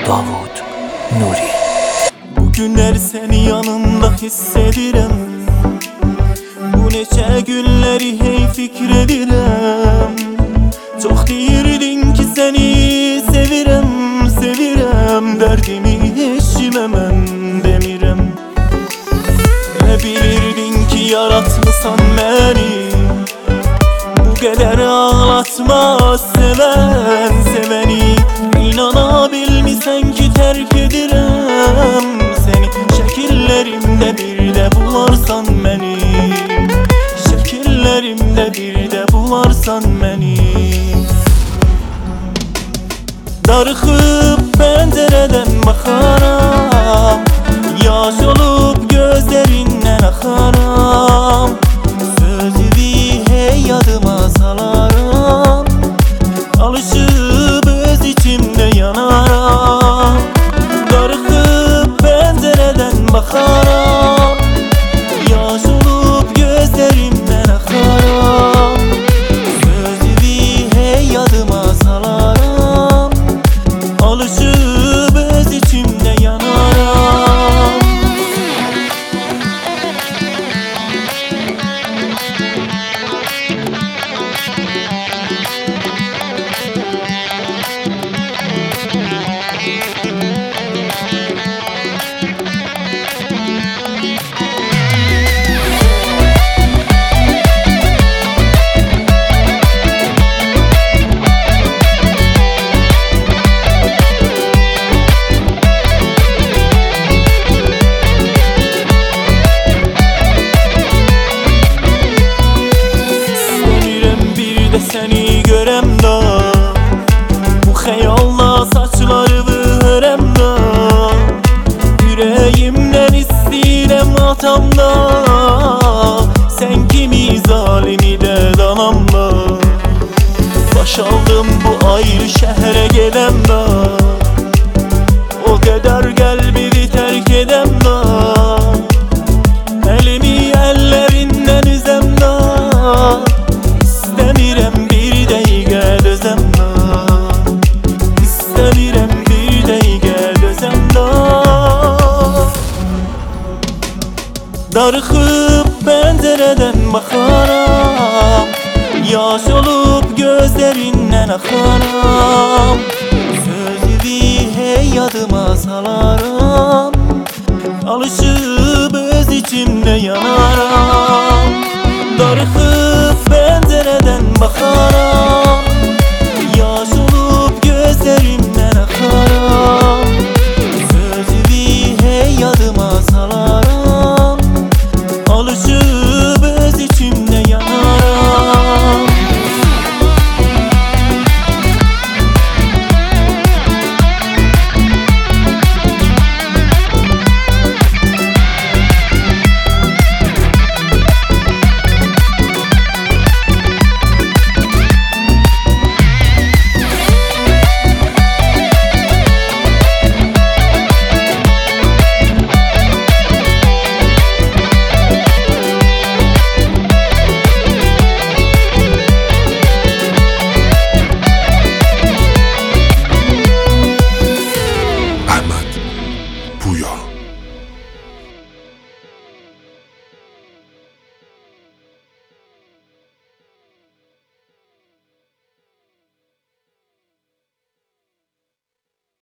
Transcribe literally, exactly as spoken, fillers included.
Davud Nuri. Bu günler seni yanımda hissedirim. Bu neçə günləri hey fikredirəm. Çox deyirdin ki seni sevirəm, sevirəm. Dərdimi heç kimə mən demirəm. Nə bilirdin ki yaratmısan məni, bu qədər ağlatmaz sevən sevəni. İnana bilmisən ki terk edirəm seni. Şəkillərimdə bir də bularsan məni, şəkillərimdə bir də bularsan məni. Darıxıb pəncərədən baxaram, yaş olub gözlərindən axaram. Sözüvi hey yadıma salaram, alışıb öz içimdə yanaram. Darıxıb pəncərədən baxaram, yaş olub gözlərimdən axaram. Sözüvi hey yadıma salaram, alışıb öz içimdə yanaram. Seni görəm da, bu xəyalla saçlarımı hörəm da. Ürəyimdən istəyirəm atam da, sən kimi zalimi də danam da. Baş aldım bu ayrı şəhərə gedəm da, o qədər qəlbini tərk edəm da. Əlimi əllərindən üzəm da, İstəmirəm bir dəqiqə dözəm da, İstəmirəm bir dəqiqə dözəm da. Darıxıb pəncərədən baxaram, yaş olub gözlərindən axaram. Sözüvi hey yadıma salaram, alışıb öz içimdə yanaram. Darıxıb pəncərədən